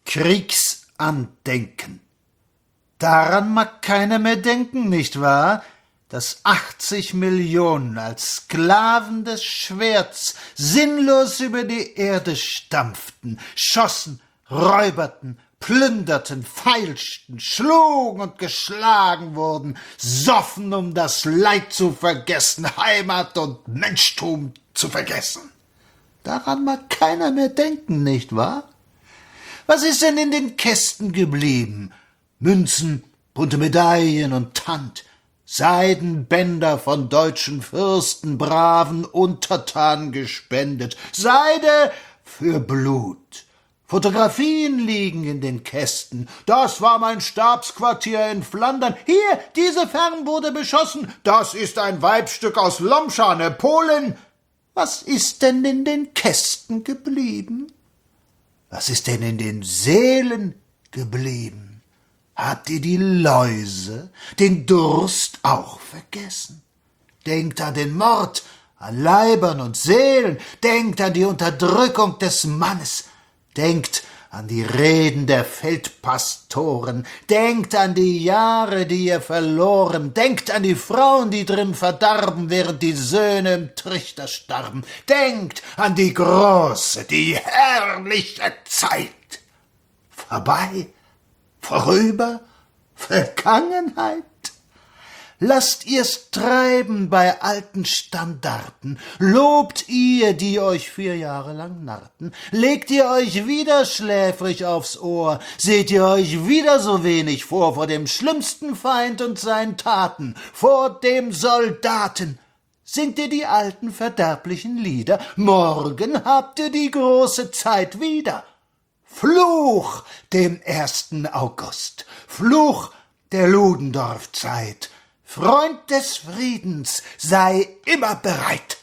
Kriegsandenken. Daran mag keiner mehr denken, nicht wahr? Dass 80 Millionen als Sklaven des Schwerts sinnlos über die Erde stampften, schossen, räuberten, plünderten, feilschten, schlugen und geschlagen wurden, soffen, um das Leid zu vergessen, Heimat und Menschtum zu vergessen. Daran mag keiner mehr denken, nicht wahr? Was ist denn in den Kästen geblieben? Münzen, bunte Medaillen und Tand, Seidenbänder von deutschen Fürsten, braven Untertanen gespendet, Seide für Blut. Fotografien liegen in den Kästen. Das war mein Stabsquartier in Flandern. Hier, diese Fern wurde beschossen. Das ist ein Weibstück aus Lomschane, Polen. Was ist denn in den Kästen geblieben? Was ist denn in den Seelen geblieben? Habt ihr die Läuse, den Durst auch vergessen? Denkt an den Mord, an Leibern und Seelen, denkt an die Unterdrückung des Mannes, denkt an die Reden der Feldpastoren, denkt an die Jahre, die ihr verloren, denkt an die Frauen, die drin verdarben, während die Söhne im Trichter starben, denkt an die große, die herrliche Zeit. Vorbei, vorüber, Vergangenheit. Lasst ihr's treiben bei alten Standarten, lobt ihr, die euch 4 Jahre lang narrten, legt ihr euch wieder schläfrig aufs Ohr, seht ihr euch wieder so wenig vor dem schlimmsten Feind und seinen Taten, vor dem Soldaten. Singt ihr die alten verderblichen Lieder, morgen habt ihr die große Zeit wieder. Fluch dem 1. August, Fluch der Ludendorff-Zeit, Freund des Friedens, sei immer bereit.